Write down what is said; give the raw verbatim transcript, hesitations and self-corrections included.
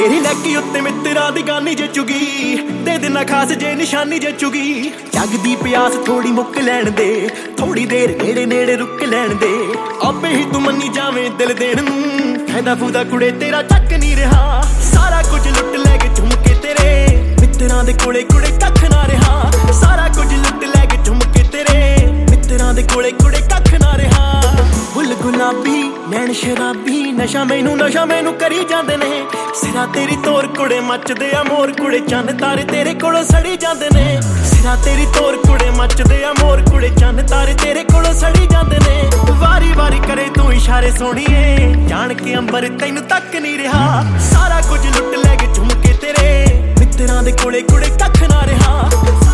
तेरी नैकी उत्ते मित्रां दी गानी जचूगी, दे देना खास जे निशानी जचूगी। जगदी प्यास थोड़ी मुक लैण दे, थोड़ी देर नेड़े नेड़े रुक लैण दे। आपे ही तू मनी जावे दिल देण नूं, फैदा फूदा कुड़े तेरा चक नहीं रहा। सारा कुछ लुट लै के झुमके तेरे, मित्रां दे कोले कुड़े कख ना रहा। सारा कुछ लुट लै के झुमके तेरे, मित्रां दे कोले कुड़े कख ना रहा। फुल गुलाबी नैन शराबी, नशा मैनू नशा मैनू करी जांदे ने। सिरा तेरी तोर कुड़े मचदे आ मोर कुड़े, चंद तारे तेरे कोलों सड़ी जांदे ने। सिरा तेरी तोर कुड़े मचदे आ मोर कुड़े, चंद तारे तेरे कोलों सड़ी जांदे ने। वारी वारी करे तू इशारे सोहणीए, जान के अंबर तैनू तक नहीं रहा। सारा कुछ लुट लै के झुमके तेरे, मित्रां दे कोले कुड़े कख ना रहा।